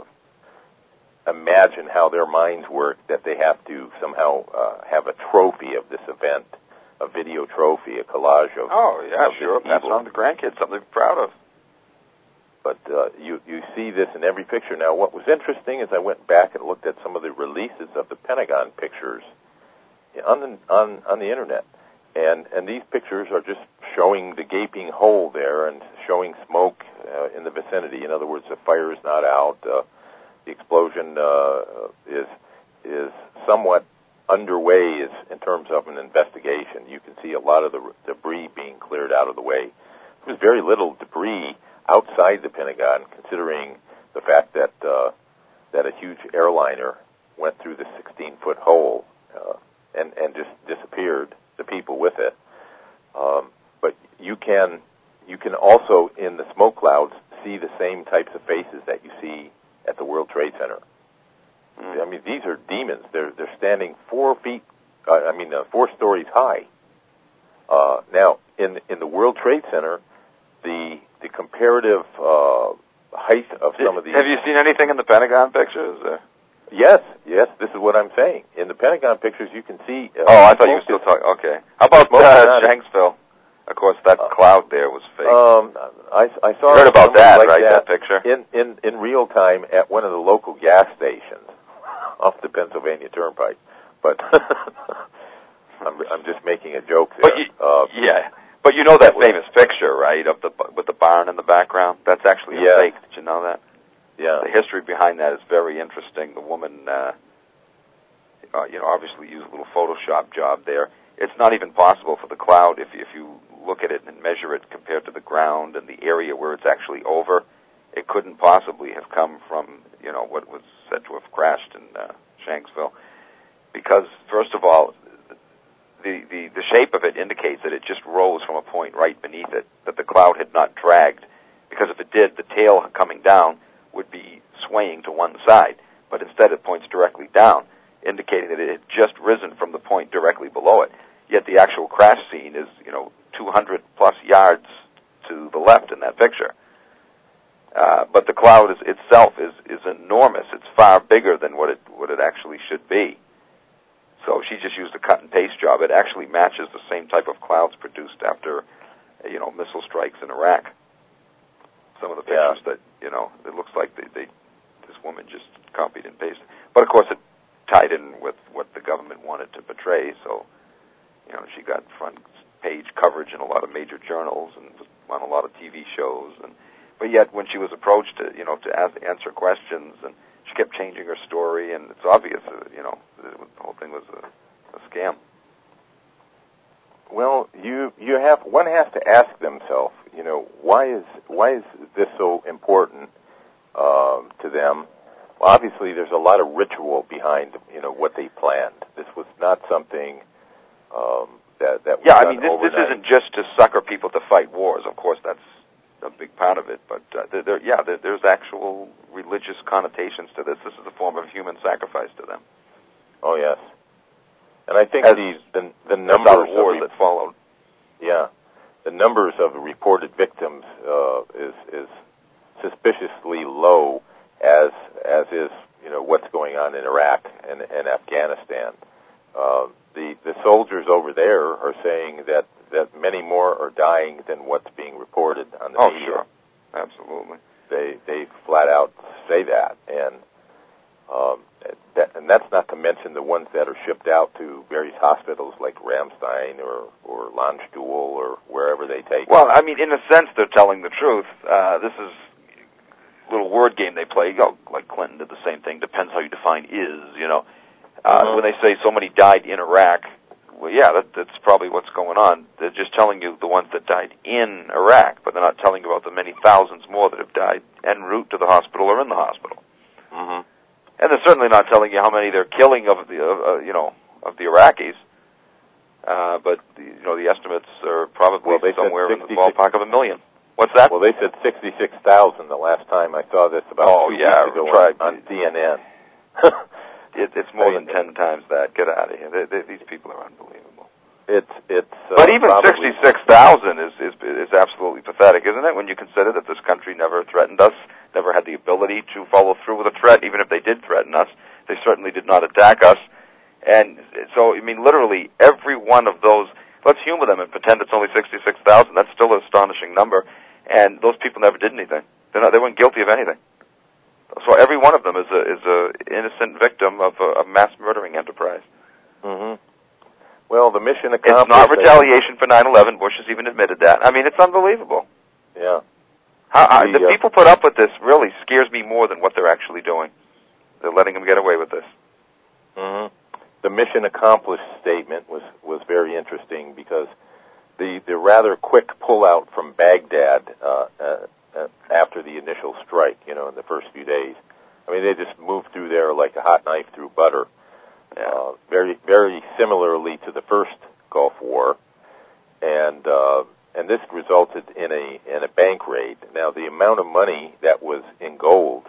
imagine how their minds work. That they have to somehow uh, have a trophy of this event, a video trophy, a collage of. Oh yeah, of sure. Pass it on to the grandkids, something to be proud of. But uh, you you see this in every picture. Now, what was interesting is I went back and looked at some of the releases of the Pentagon pictures on the on on the internet. And and these pictures are just showing the gaping hole there and showing smoke uh, in the vicinity. In other words, the fire is not out. Uh, the explosion uh, is is somewhat underway is in terms of an investigation. You can see a lot of the debris being cleared out of the way. There's very little debris outside the Pentagon, considering the fact that uh, that a huge airliner went through the sixteen-foot hole uh, and and just disappeared. The people with it, um, but you can you can also in the smoke clouds see the same types of faces that you see at the World Trade Center. Mm. I mean, these are demons. They're they're standing four feet. Uh, I mean, uh, four stories high. Uh, now, in in the World Trade Center, the the comparative uh, height of some of these. Have you seen anything in the Pentagon pictures? Or? Yes, yes, this is what I'm saying. In the Pentagon pictures, you can see... Uh, oh, I thought you were still talking... Okay. How about uh, Shanksville? Of course, that uh, cloud there was fake. Um, I, I saw... You heard about that, like right, that, that picture? In, in, in real time at one of the local gas stations off the Pennsylvania Turnpike. But I'm, I'm just making a joke there. But you, uh, yeah. But you know that famous picture, right, of the with the barn in the background? That's actually a yes. fake. Did you know that? Yeah. The history behind that is very interesting. The woman, uh, uh, you know, obviously used a little Photoshop job there. It's not even possible for the cloud, if if you look at it and measure it compared to the ground and the area where it's actually over, it couldn't possibly have come from, you know, what was said to have crashed in uh, Shanksville. Because, first of all, the, the, the shape of it indicates that it just rose from a point right beneath it, that the cloud had not dragged. Because if it did, the tail coming down would be swaying to one side, but instead it points directly down, indicating that it had just risen from the point directly below it. Yet the actual crash scene is, you know, two hundred plus yards to the left in that picture. Uh, but the cloud is, itself is, is enormous. It's far bigger than what it what it actually should be. So she just used a cut and paste job. It actually matches the same type of clouds produced after, you know, missile strikes in Iraq. Some of the pictures yeah. that, you know, it looks like they, they this woman just copied and pasted. But, of course, it tied in with what the government wanted to portray. So, you know, she got front page coverage in a lot of major journals and was on a lot of T V shows. And But yet, when she was approached to, you know, to ask, answer questions, and she kept changing her story, and it's obvious, uh, you know, the whole thing was a, a scam. Well, you you have one has to ask themselves, you know, why is why is this so important uh, to them? Well, obviously, there's a lot of ritual behind, you know, what they planned. This was not something um, that that was yeah. done I mean, this, overnight. this isn't just to sucker people to fight wars. Of course, that's a big part of it. But uh, there, there, yeah, there, there's actual religious connotations to this. This is a form of human sacrifice to them. Oh yes, and I think As, the the, the numbers of war of, that followed. Yeah, the numbers of reported victims uh, is is suspiciously low, as as is you know what's going on in Iraq and, and Afghanistan. Uh, the the soldiers over there are saying that, that many more are dying than what's being reported on the oh, media. Sure, absolutely. They they flat out say that, and um, that, and that's not to mention the ones that are shipped out to various hospitals like Ramstein or or Landstuhl or wherever they take. Well, I mean, in a sense, they're telling the truth. Uh, this is a little word game they play. You know, like Clinton did the same thing. Depends how you define is. You know, uh, mm-hmm. when they say so many died in Iraq, well, yeah, that, that's probably what's going on. They're just telling you the ones that died in Iraq, but they're not telling you about the many thousands more that have died en route to the hospital or in the hospital. Mm-hmm. And they're certainly not telling you how many they're killing of the, uh, you know, of the Iraqis. Uh, but the, you know, the estimates are probably well, somewhere in the ballpark of a million. What's that? Well, they said sixty-six thousand the last time I saw this about oh, two yeah, weeks ago right. on, on C N N. it, it's more I mean, than ten times that. Get out of here. They, they, these people are unbelievable. It's it's. Uh, but even probably... sixty-six thousand is, is is absolutely pathetic, isn't it? When you consider that this country never threatened us, never had the ability to follow through with a threat, even if they did threaten us, they certainly did not attack us. And so, I mean, literally every one of those. Let's humor them and pretend it's only sixty-six thousand. That's still an astonishing number. And those people never did anything. They're not, they weren't guilty of anything. So every one of them is a is a innocent victim of a, a mass murdering enterprise. Mm-hmm. Well, the mission accomplished. It's not retaliation for nine eleven. Bush has even admitted that. I mean, it's unbelievable. Yeah. How, I, the, the uh, people put up with this really scares me more than what they're actually doing. They're letting them get away with this. Mm-hmm. The mission accomplished statement was, was very interesting because the, the rather quick pullout from Baghdad uh, uh, uh, after the initial strike, you know, in the first few days, I mean, they just moved through there like a hot knife through butter. Yeah. Uh, very, very similarly to the first Gulf War, and uh, and this resulted in a in a bank raid. Now, the amount of money that was in gold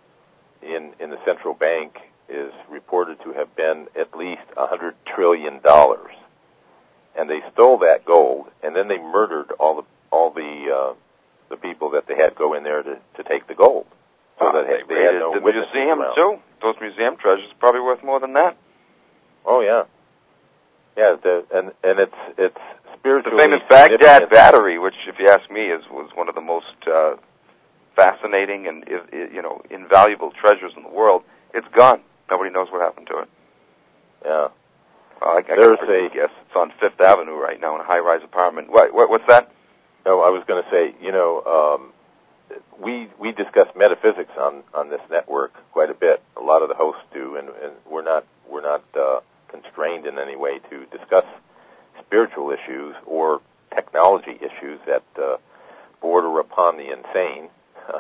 in in the central bank is reported to have been at least a hundred trillion dollars, and they stole that gold, and then they murdered all the all the uh, the people that they had go in there to, to take the gold. So uh, that they, they, they had no the witnesses museum around. too. Those museum treasures are probably worth more than that. Oh yeah, yeah. The, and and it's it's spiritually the famous Baghdad Battery, which, if you ask me, is was one of the most uh, fascinating and you know invaluable treasures in the world. It's gone. Nobody knows what happened to it. Yeah. Well, I, I There's can a guess. It's on Fifth Avenue right now in a high-rise apartment. What, what what's that? No, I was going to say, you know, um, we we discuss metaphysics on, on this network quite a bit. A lot of the hosts do, and, and we're not we're not uh, constrained in any way to discuss spiritual issues or technology issues that uh, border upon the insane.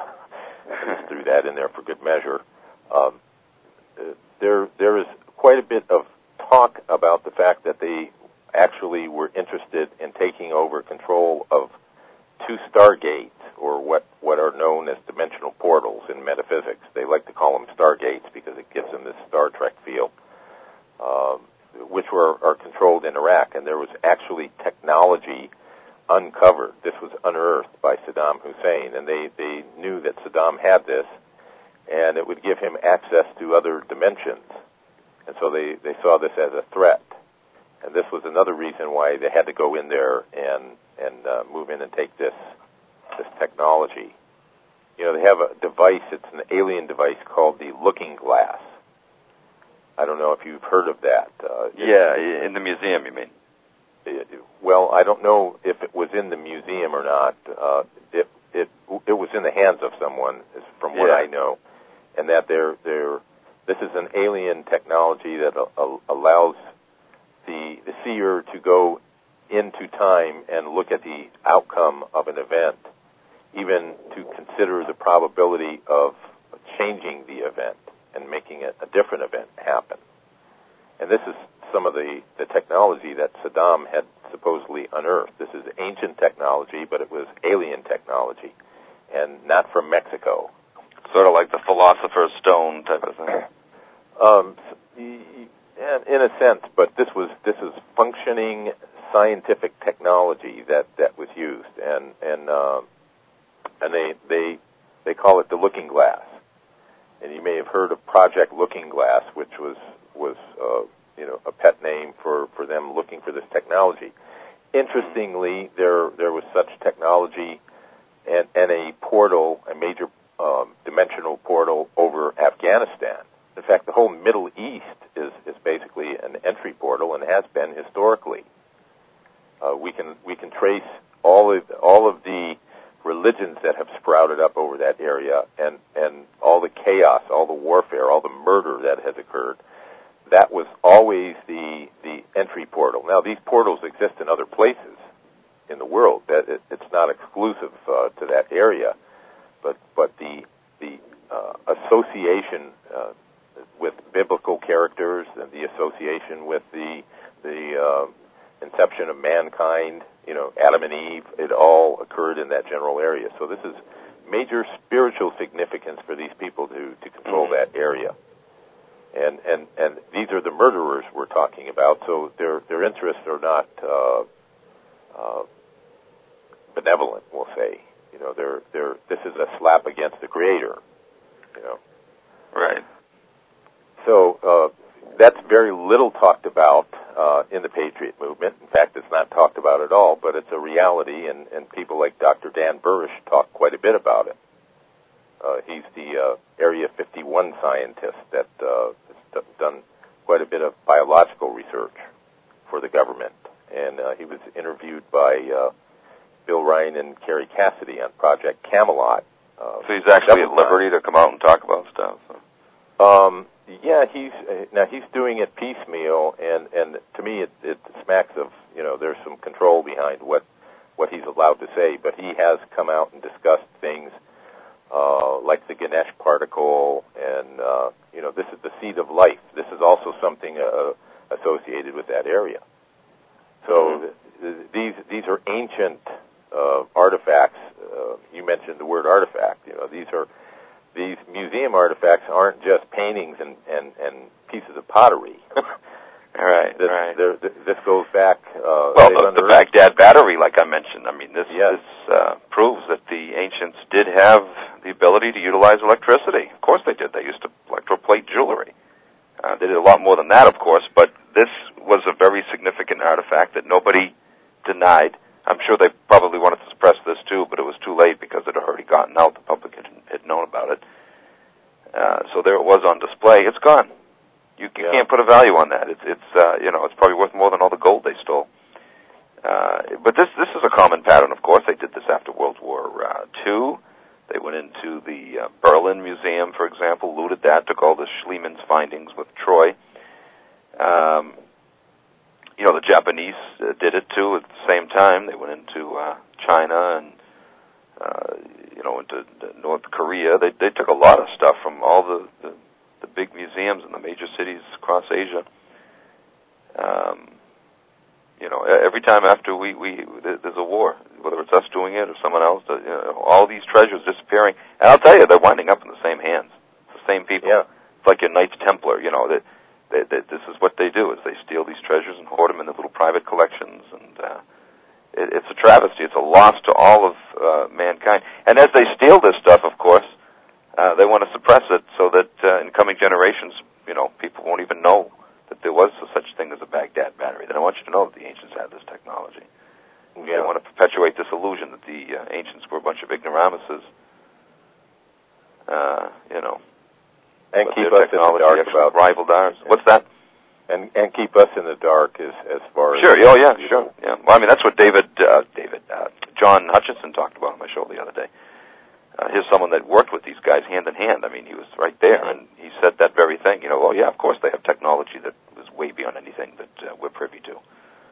I just threw that in there for good measure. Um, there there is quite a bit of talk about the fact that they actually were interested in taking over control of two stargates, or what, what are known as dimensional portals in metaphysics. They like to call them stargates because it gives them this Star Trek feel, um, which were are controlled in Iraq. And there was actually technology uncovered. This was unearthed by Saddam Hussein, and they, they knew that Saddam had this, and it would give him access to other dimensions. And so they, they saw this as a threat. And this was another reason why they had to go in there and and uh, move in and take this this technology. You know, they have a device, it's an alien device called the Looking Glass. I don't know if you've heard of that. Uh, yeah, in the museum, you mean? It, well, I don't know if it was in the museum or not. Uh, it it it was in the hands of someone, from what yeah. I know, and that they're they're this is an alien technology that uh, allows the the seer to go into time and look at the outcome of an event, even to consider the probability of changing the event and making a, a different event happen. And this is some of the, the technology that Saddam had supposedly unearthed. This is ancient technology, but it was alien technology. and not from Mexico. Sort of like the Philosopher's Stone type of thing. Um, in a sense, but this was this is functioning scientific technology that, that was used, and and uh, and they they they call it the Looking Glass. And you may have heard of Project Looking Glass, which was was uh, you know a pet name for, for them looking for this technology. Interestingly, there there was such technology and, and a portal, a major um, dimensional portal over Afghanistan. In fact, the whole Middle East is, is basically an entry portal and has been historically. Uh, we can we can trace all of all of the religions that have sprouted up over that area, and, and all the chaos, all the warfare, all the murder that has occurred. That was always the the entry portal. Now, these portals exist in other places in the world. That it, it's not exclusive uh, to that area, but but the the uh, association uh, with biblical characters and the association with the the uh, inception of mankind, you know, Adam and Eve, it all occurred in that general area. So this is major spiritual significance for these people to, to control that area. And, and and these are the murderers we're talking about, so their their interests are not uh, uh, benevolent, we'll say. You know, they're they're this is a slap against the Creator. You know, right? So uh, that's very little talked about uh, in the Patriot movement. In fact, it's not talked about at all, but it's a reality, and, and people like Doctor Dan Burish talk quite a bit about it. Uh, he's the uh, Area fifty-one scientist that uh, has done quite a bit of biological research for the government, and uh, he was interviewed by uh, Bill Ryan and Kerry Cassidy on Project Camelot. Uh, so he's actually at liberty to come out and talk about stuff. So. Um, yeah, he's uh, now he's doing it piecemeal, and, and to me it, it smacks of, you know, there's some control behind what what he's allowed to say, but he has come out and discussed things uh, like the Ganesh particle, and uh, you know, this is the seed of life. This is also something uh, associated with that area. So mm-hmm. th- these these are ancient uh, artifacts. Uh, you mentioned the word artifact. You know, these are these museum artifacts aren't just paintings and, and, and pieces of pottery. Right, this, right. This goes back. Uh, well, the, the Baghdad battery, like I mentioned, I mean, this, yes. this uh, proves that the ancients did have the ability to utilize electricity. Of course they did. They used to electroplate jewelry. Uh, they did a lot more than that, of course, but this was a very significant artifact that nobody denied. I'm sure they probably wanted to suppress this too, but it was too late because it had already gotten out. The public had, had known about it. Uh, so there it was on display. It's gone. You, you yeah. can't put a value on that. It's, it's uh, you know, it's probably worth more than all the gold they stole. Uh, but this this is a common pattern, of course. They did this after World War uh, Two. They went into the uh, Berlin Museum, for example, looted that, took all the Schliemann's findings with Troy. Um, you know, the Japanese uh, did it too at the same time. They went into uh, China and, uh, you know, into North Korea. They they took a lot of stuff from all the, the, the big museums in the major cities across Asia. Um, you know, every time after we, we there's a war, whether it's us doing it or someone else, you know, all these treasures disappearing. And I'll tell you, they're winding up in the same hands. It's the same people. Yeah. It's like your Knights Templar, you know, that they, they, this is what they do, is they steal these treasures and hoard them in their little private collections. And uh, it, it's a travesty. It's a loss to all of uh, mankind. And as they steal this stuff, of course, uh, they want to suppress it so that uh, in coming generations, you know, people won't even know that there was such thing as a Baghdad battery. They don't want you to know that the ancients had this technology. Yeah. They want to perpetuate this illusion that the uh, ancients were a bunch of ignoramuses. Uh, you know, and but keep their us in the dark about rivaled ours. Yeah. What's that? And and keep us in the dark as as far as sure. Oh yeah, sure. Yeah. Well, I mean that's what David uh, David uh, John Hutchinson talked about on my show the other day. Uh, here's someone that worked with these guys hand in hand. I mean, he was right there, and he said that very thing. You know, oh yeah, of course they have technology that was way beyond anything that uh, we're privy to.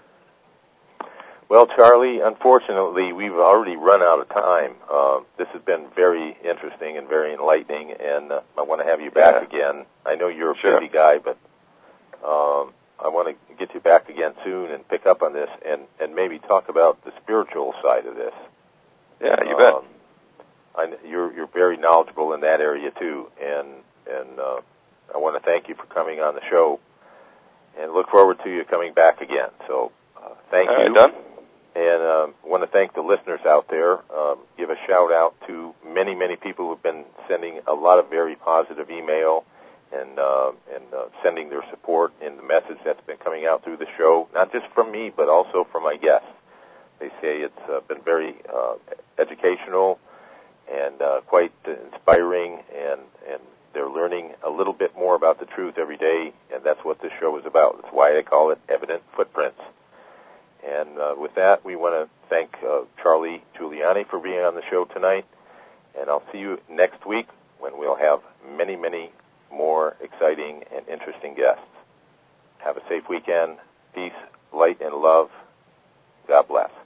Well, Charlie, unfortunately, we've already run out of time. Uh, this has been very interesting and very enlightening, and uh, I want to have you back yeah. again. I know you're a sure. busy guy, but um, I want to get you back again soon and pick up on this and, and maybe talk about the spiritual side of this. Yeah, you bet. Um, I, you're you're very knowledgeable in that area too, and and uh, I want to thank you for coming on the show, and look forward to you coming back again. So uh, thank All you. right, done. And uh, want to thank the listeners out there. Um, give a shout out to many, many people who've been sending a lot of very positive email and uh, and uh, sending their support in the message that's been coming out through the show, not just from me, but also from my guests. They say it's uh, been very uh, educational and uh, quite inspiring, and, and they're learning a little bit more about the truth every day, and that's what this show is about. That's why I call it Evident Footprints. And uh, with that, we want to thank uh, Charlie Giuliani for being on the show tonight. And I'll see you next week when we'll have many, many more exciting and interesting guests. Have a safe weekend. Peace, light, and love. God bless.